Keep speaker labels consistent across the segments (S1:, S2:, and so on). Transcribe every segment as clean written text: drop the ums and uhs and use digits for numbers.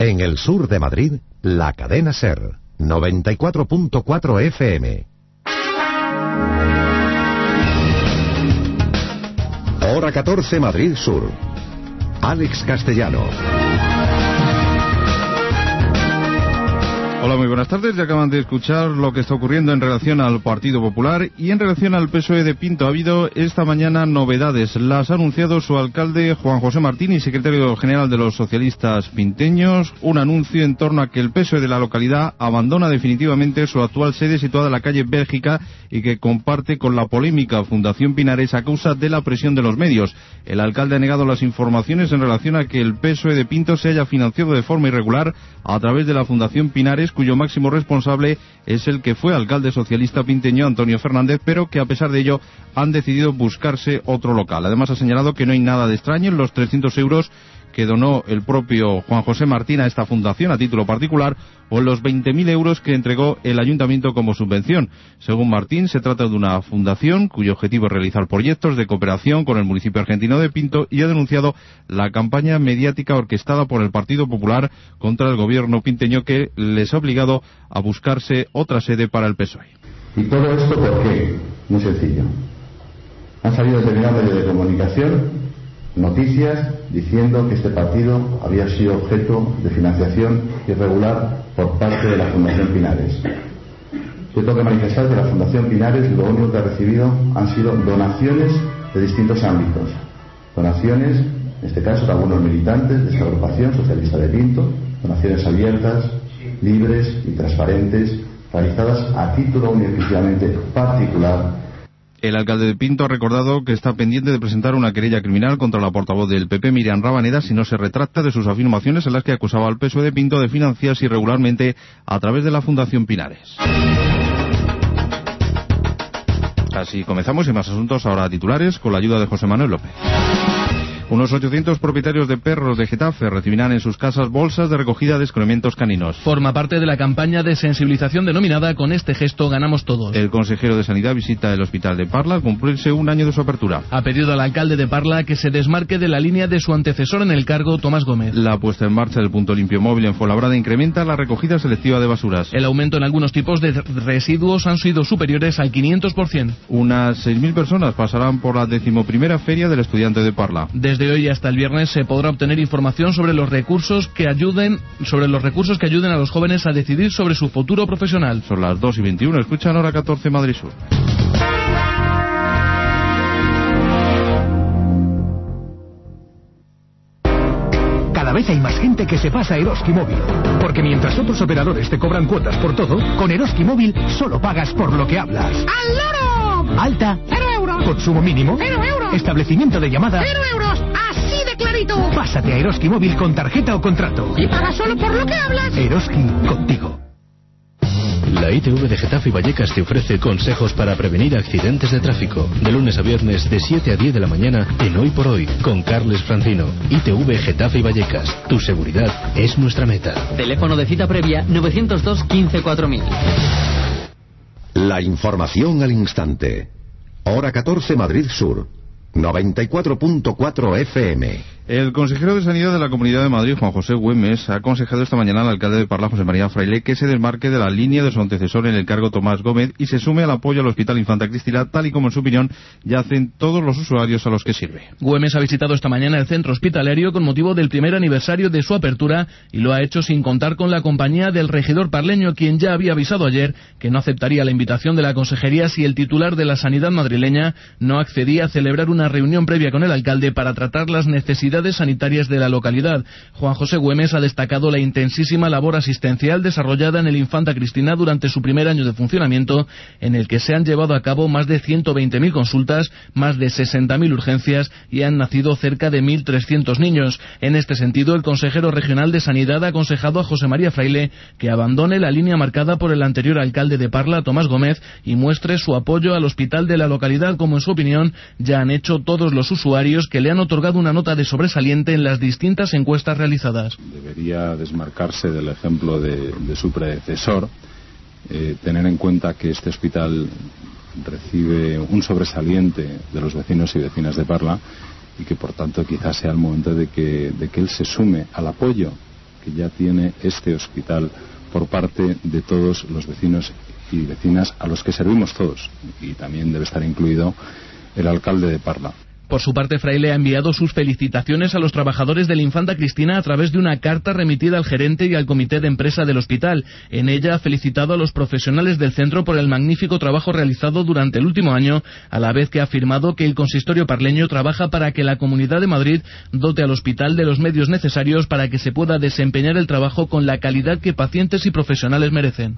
S1: En el sur de Madrid, la cadena SER, 94.4 FM. Hora 14, Madrid Sur. Alex Castellano.
S2: Hola, muy buenas tardes. Ya acaban de escuchar lo que está ocurriendo en relación al Partido Popular y en relación al PSOE de Pinto. Ha habido esta mañana novedades. Las ha anunciado su alcalde Juan José Martín y secretario general de los socialistas pinteños. Un anuncio en torno a que el PSOE de la localidad abandona definitivamente su actual sede situada en la calle Bélgica y que comparte con la polémica Fundación Pinares a causa de la presión de los medios. El alcalde ha negado las informaciones en relación a que el PSOE de Pinto se haya financiado de forma irregular a través de la Fundación Pinares, cuyo máximo responsable es el que fue alcalde socialista pinteño Antonio Fernández, pero que a pesar de ello han decidido buscarse otro local. Además ha señalado que no hay nada de extraño en los 300 euros que donó el propio Juan José Martín a esta fundación a título particular o en los 20.000 euros que entregó el ayuntamiento como subvención. Según Martín, se trata de una fundación cuyo objetivo es realizar proyectos de cooperación con el municipio argentino de Pinto y ha denunciado la campaña mediática orquestada por el Partido Popular contra el gobierno pinteño que les ha obligado a buscarse otra sede para el PSOE.
S3: ¿Y todo esto por qué? Muy sencillo. Han salido determinados medios de comunicación noticias diciendo que este partido había sido objeto de financiación irregular por parte de la Fundación Pinares. Yo tengo que manifestar que la Fundación Pinares lo único que ha recibido han sido donaciones de distintos ámbitos. Donaciones, en este caso, de algunos militantes de esta agrupación socialista de Pinto, donaciones abiertas, libres y transparentes, realizadas a título único y exclusivamente particular.
S2: El alcalde de Pinto ha recordado que está pendiente de presentar una querella criminal contra la portavoz del PP, Miriam Rabaneda, si no se retracta de sus afirmaciones en las que acusaba al PSOE de Pinto de financiarse irregularmente a través de la Fundación Pinares. Así comenzamos y más asuntos ahora titulares con la ayuda de José Manuel López. Unos 800 propietarios de perros de Getafe recibirán en sus casas bolsas de recogida de excrementos caninos.
S4: Forma parte de la campaña de sensibilización denominada Con este gesto ganamos todos.
S2: El consejero de Sanidad visita el hospital de Parla al cumplirse un año de su apertura.
S4: Ha pedido al alcalde de Parla que se desmarque de la línea de su antecesor en el cargo, Tomás Gómez.
S2: La puesta en marcha del punto limpio móvil en Fuenlabrada incrementa la recogida selectiva de basuras.
S4: El aumento en algunos tipos de residuos han sido superiores al 500%.
S2: Unas 6.000 personas pasarán por la 11ª Feria del Estudiante de Parla.
S4: Desde hoy hasta el viernes se podrá obtener información sobre los recursos que ayuden a los jóvenes a decidir sobre su futuro profesional.
S2: Son las 2:21, escuchan Hora 14 Madrid Sur.
S5: Cada vez hay más gente que se pasa a Eroski Móvil. Porque mientras otros operadores te cobran cuotas por todo, con Eroski Móvil solo pagas por lo que hablas.
S6: ¡Al loro!
S5: Alta.
S6: 0 euros.
S5: Consumo mínimo.
S6: 0 euros.
S5: Establecimiento de llamada.
S6: 0 euros. Así de clarito.
S5: Pásate a Eroski Móvil con tarjeta o contrato.
S6: Y pagas solo por lo que hablas.
S5: Eroski, contigo.
S7: La ITV de Getafe y Vallecas te ofrece consejos para prevenir accidentes de tráfico. De lunes a viernes de 7 a 10 de la mañana en Hoy por Hoy con Carles Francino. ITV Getafe y Vallecas. Tu seguridad es nuestra meta.
S8: Teléfono de cita previa 902 15 4000.
S1: La información al instante. Hora 14 Madrid Sur. 94.4 FM.
S2: El consejero de Sanidad de la Comunidad de Madrid, Juan José Güemes, ha aconsejado esta mañana al alcalde de Parla, José María Fraile, que se desmarque de la línea de su antecesor en el cargo, Tomás Gómez, y se sume al apoyo al Hospital Infanta Cristina, tal y como en su opinión ya hacen todos los usuarios a los que sirve.
S4: Güemes ha visitado esta mañana el centro hospitalario con motivo del primer aniversario de su apertura y lo ha hecho sin contar con la compañía del regidor parleño, quien ya había avisado ayer que no aceptaría la invitación de la consejería si el titular de la sanidad madrileña no accedía a celebrar una reunión previa con el alcalde para tratar las necesidades sanitarias de la localidad. Juan José Güemes ha destacado la intensísima labor asistencial desarrollada en el Infanta Cristina durante su primer año de funcionamiento, en el que se han llevado a cabo más de 120.000 consultas, más de 60.000 urgencias y han nacido cerca de 1.300 niños. En este sentido, el consejero regional de Sanidad ha aconsejado a José María Fraile que abandone la línea marcada por el anterior alcalde de Parla, Tomás Gómez, y muestre su apoyo al hospital de la localidad, como en su opinión ya han hecho todos los usuarios que le han otorgado una nota de sobresaliente en las distintas encuestas realizadas.
S9: Debería desmarcarse del ejemplo de su predecesor, tener en cuenta que este hospital recibe un sobresaliente de los vecinos y vecinas de Parla y que por tanto quizás sea el momento de que él se sume al apoyo que ya tiene este hospital por parte de todos los vecinos y vecinas a los que servimos todos, y también debe estar incluido el alcalde de Parla.
S4: Por su parte, Fraile ha enviado sus felicitaciones a los trabajadores del Infanta Cristina a través de una carta remitida al gerente y al comité de empresa del hospital. En ella ha felicitado a los profesionales del centro por el magnífico trabajo realizado durante el último año, a la vez que ha afirmado que el consistorio parleño trabaja para que la Comunidad de Madrid dote al hospital de los medios necesarios para que se pueda desempeñar el trabajo con la calidad que pacientes y profesionales merecen.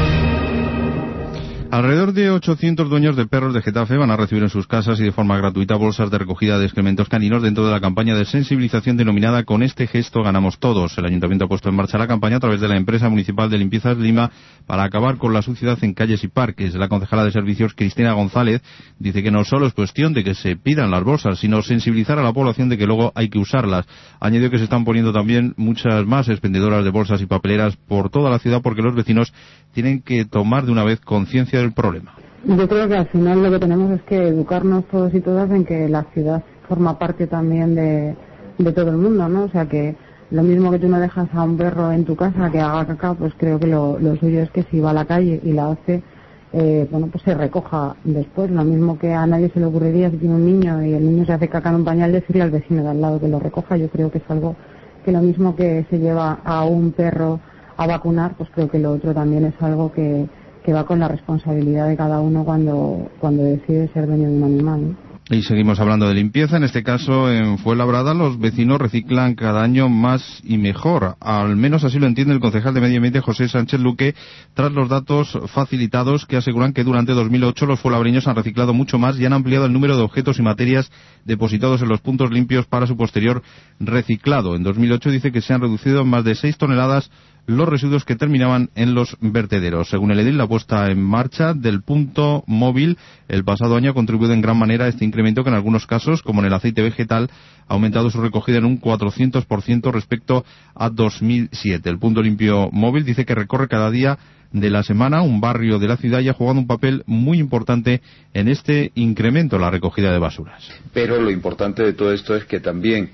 S2: Alrededor de 800 dueños de perros de Getafe van a recibir en sus casas y de forma gratuita bolsas de recogida de excrementos caninos dentro de la campaña de sensibilización denominada Con este gesto ganamos todos. El Ayuntamiento ha puesto en marcha la campaña a través de la empresa municipal de limpiezas Lima para acabar con la suciedad en calles y parques. La concejala de servicios, Cristina González, dice que no solo es cuestión de que se pidan las bolsas, sino sensibilizar a la población de que luego hay que usarlas. Añadió que se están poniendo también muchas más expendedoras de bolsas y papeleras por toda la ciudad porque los vecinos tienen que tomar de una vez conciencia del problema.
S10: Yo creo que al final lo que tenemos es que educarnos todos y todas en que la ciudad forma parte también de todo el mundo, ¿no? O sea que lo mismo que tú no dejas a un perro en tu casa que haga caca, pues creo que lo suyo es que si va a la calle y la hace, pues se recoja después. Lo mismo que a nadie se le ocurriría si tiene un niño y el niño se hace caca en un pañal, decirle al vecino de al lado que lo recoja. Yo creo que es algo que lo mismo que se lleva a un perro a vacunar, pues creo que lo otro también es algo que va con la responsabilidad de cada uno cuando decide ser dueño de un animal, ¿no?
S2: Y seguimos hablando de limpieza. En este caso, en Fuenlabrada, los vecinos reciclan cada año más y mejor. Al menos así lo entiende el concejal de Medio Ambiente, José Sánchez Luque, tras los datos facilitados que aseguran que durante 2008 los fuenlabreños han reciclado mucho más y han ampliado el número de objetos y materias depositados en los puntos limpios para su posterior reciclado. En 2008 dice que se han reducido en más de 6 toneladas los residuos que terminaban en los vertederos. Según el edil, la puesta en marcha del punto móvil el pasado año ha contribuido en gran manera a este incremento que en algunos casos, como en el aceite vegetal, ha aumentado su recogida en un 400% respecto a 2007. El punto limpio móvil dice que recorre cada día de la semana un barrio de la ciudad y ha jugado un papel muy importante en este incremento en la recogida de basuras.
S11: Pero lo importante de todo esto es que también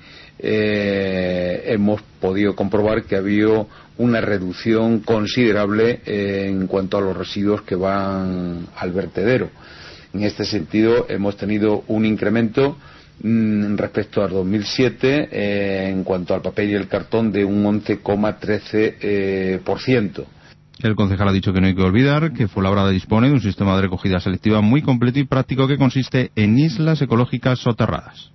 S11: hemos podido comprobar que ha habido una reducción considerable en cuanto a los residuos que van al vertedero. En este sentido hemos tenido un incremento respecto al 2007 en cuanto al papel y el cartón de un 11,13%.
S2: El concejal ha dicho que no hay que olvidar que Fuenlabrada dispone de un sistema de recogida selectiva muy completo y práctico que consiste en islas ecológicas soterradas.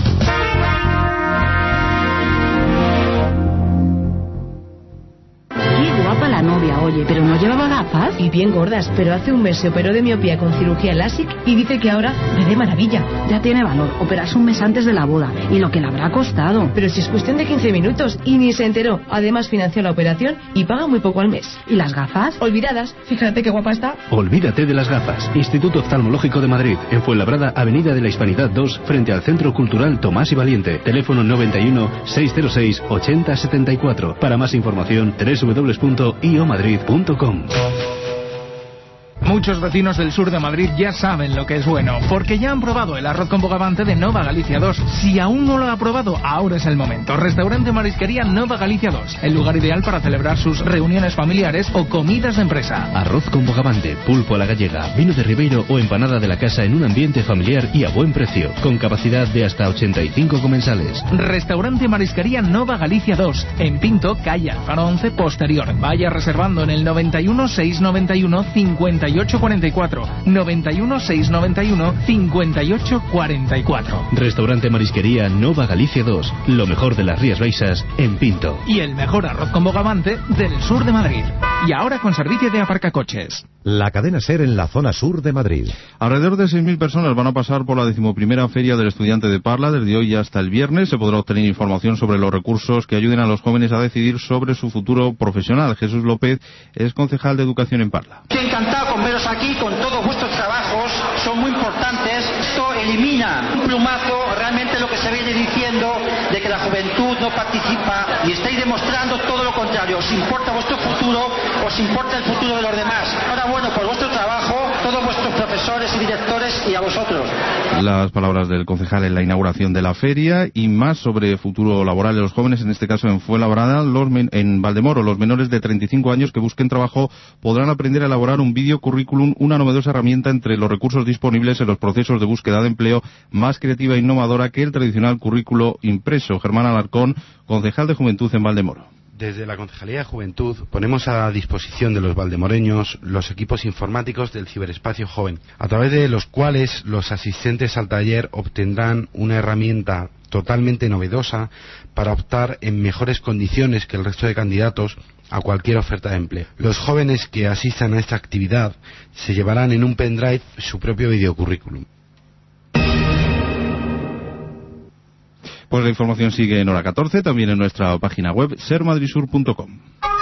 S12: Guapa la novia, oye, pero no llevaba gafas. Y bien gordas, pero hace un mes se operó de miopía con cirugía LASIK y dice que ahora ve de maravilla.
S13: Ya tiene valor, operarse un mes antes de la boda y lo que le habrá costado.
S12: Pero si es cuestión de 15 minutos y ni se enteró. Además financió la operación y paga muy poco al mes.
S13: ¿Y las gafas?
S12: Olvidadas, fíjate qué guapa está.
S7: Olvídate de las gafas. Instituto Oftalmológico de Madrid, en Fuenlabrada, Avenida de la Hispanidad 2, frente al Centro Cultural Tomás y Valiente. Teléfono 91 606 8074. Para más información, www.iomadrid.com.
S14: Muchos vecinos del sur de Madrid ya saben lo que es bueno, porque ya han probado el arroz con bogavante de Nova Galicia 2. Si aún no lo ha probado, ahora es el momento. Restaurante Marisquería Nova Galicia 2, el lugar ideal para celebrar sus reuniones familiares o comidas de empresa.
S7: Arroz con bogavante, pulpo a la gallega, vino de Ribeiro o empanada de la casa en un ambiente familiar y a buen precio, con capacidad de hasta 85 comensales.
S14: Restaurante Marisquería Nova Galicia 2, en Pinto, calle Alfaro 11 posterior. Vaya reservando en el 91 691 5844. 91 691 5844.
S7: Restaurante Marisquería Nova Galicia 2, lo mejor de las Rías Baixas en Pinto.
S14: Y el mejor arroz con bogavante del sur de Madrid. Y ahora con servicio de aparcacoches.
S1: La cadena SER en la zona sur de Madrid.
S2: Alrededor de 6.000 personas van a pasar por la 11ª Feria del Estudiante de Parla desde hoy hasta el viernes. Se podrá obtener información sobre los recursos que ayuden a los jóvenes a decidir sobre su futuro profesional. Jesús López es concejal de Educación en Parla.
S15: Estoy encantado con veros aquí, con todos vuestros trabajos, son muy importantes. Esto elimina un plumazo realmente lo que se viene diciendo de que la juventud no participa y estáis demostrando todo lo contrario. Os importa vuestro futuro, os importa el futuro de los demás. Ahora, bueno, por vuestro trabajo, todos vuestros profesores y directores y a vosotros.
S2: Las palabras del concejal en la inauguración de la feria y más sobre futuro laboral de los jóvenes, en este caso en Fuenlabrada, en Valdemoro. Los menores de 35 años que busquen trabajo podrán aprender a elaborar un video currículum, una novedosa herramienta entre los recursos disponibles en los procesos de búsqueda de empleo, más creativa e innovadora que el tradicional currículo impreso. Germán Alarcón, concejal de Juventud en Valdemoro.
S16: Desde la Concejalía de Juventud ponemos a disposición de los valdemoreños los equipos informáticos del Ciberespacio Joven, a través de los cuales los asistentes al taller obtendrán una herramienta totalmente novedosa para optar en mejores condiciones que el resto de candidatos a cualquier oferta de empleo. Los jóvenes que asistan a esta actividad se llevarán en un pendrive su propio videocurrículum.
S2: Pues la información sigue en hora 14, también en nuestra página web sermadrisur.com.